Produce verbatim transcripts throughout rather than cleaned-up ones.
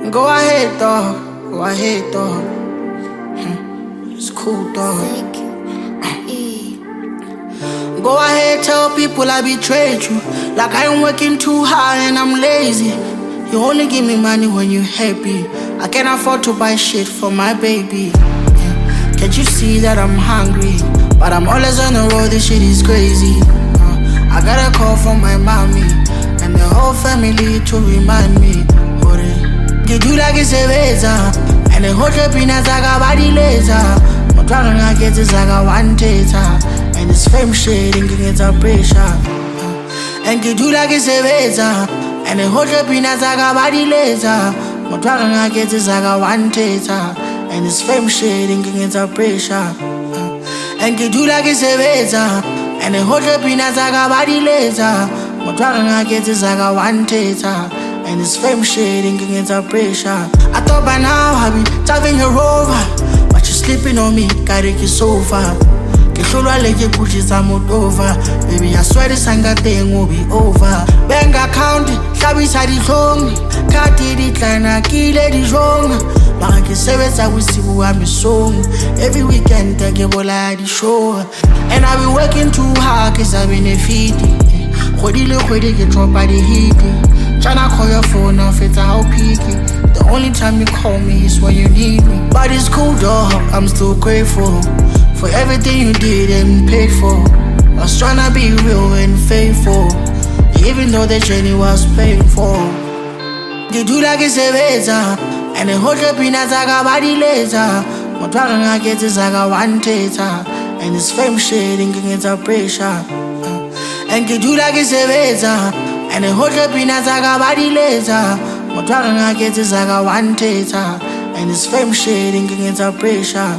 Go ahead, dog. Go ahead, dog. It's cool, dog. Go ahead, tell people I betrayed you. Like I'm working too hard and I'm lazy. You only give me money when you're happy. I can't afford to buy shit for my baby. Yeah. Can't you see that I'm hungry? But I'm always on the road, this shit is crazy. uh, I got a call from my mommy and the whole family to remind me. Get you like it's a razor and the whole trip in a zaga body laser. My dragon I get is like a one tater. And this fame shit thinking it's a pressure. uh, And get you like it's a razor and the whole trip in a zaga body laser. My dragon I get is like a one tater. And this fame shit thinking it's a pressure. uh, And get you like it's a razor and the whole trip in a zaga body laser. My dragon I get is like a one tater. And this fame shit thinking it's a pressure. I thought by now I'd be driving her over, but you're sleeping on me, carrying your sofa. Kihlulwa leke Gucci's I'm over. Baby, I swear this anger thing will be over. Bank account, hlabisa dihlong. Kati ditlana, kile dijong. Mara ke sebetsa bosibu wa mesong. Every weekend I get bola di show. And I be working too hard cause I benefit. Khodi le khodi ke tropa di hit. Tryna call your phone off, it's how peaky. The only time you call me is when you need me. But it's cool, dog, I'm still grateful for everything you did and paid for. I was tryna be real and faithful, even though the journey was painful. They do like it's a razor and the whole trip in a zaga body laser. My dragon I get is like a one tater. And this fame shit thinking it's a pressure. And they do like it's a razor and the whole trip in a zaga body laser. My dragon I get is like a one tater. And this fame shit thinking it's a pressure.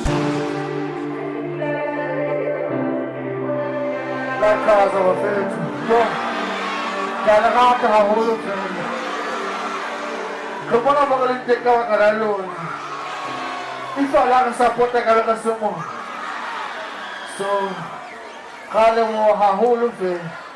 That cause of a failure. Kaya nakaka hahulog sa nila. Kung mo na magalintik ka makaralon, isa lang sa puta ka nakasumo. So, kala mo hahulog eh.